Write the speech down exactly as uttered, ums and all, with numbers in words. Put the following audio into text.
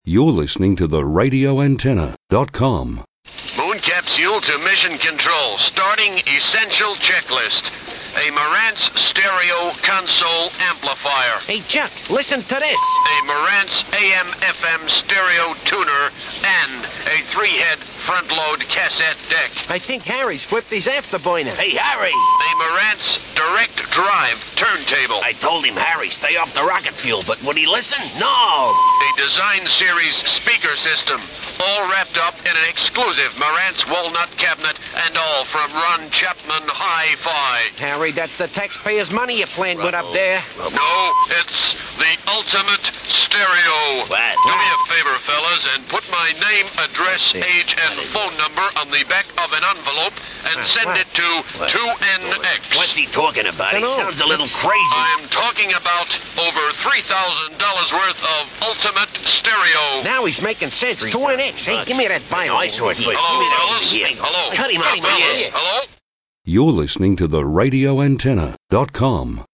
You're listening to the radio antenna dot com. Moon capsule to mission control. Starting essential checklist. A Marantz stereo console amplifier. Hey, Chuck, listen to this. A Marantz A M F M stereo tuner and a three-head front-load cassette deck. I think Harry's flipped his afterburner. Hey, Harry! A Marantz direct drive turntable. I told him, Harry, stay off the rocket fuel, but would he listen? No! A design series speaker system. All wrapped up in an exclusive Marantz walnut cabinet and all from Ron Chapman Hi-Fi. Harry, that's the taxpayers' money you playing with up there. No, it's the ultimate stereo. What? Do me a favor, fellas, and put my name, address, age, and phone number on the back of an envelope and send it to two N X. What's he talking about? He Dunno. sounds a little crazy. I'm talking about over three thousand dollars worth of ultimate stereo. Now he's making sense. Two N X. Hey, give me that bio. No, I saw it first. Hello, Give me that fellas? over here. Hello. Cut him out, Fellas? will you? Hello? You're listening to the radio antenna dot com.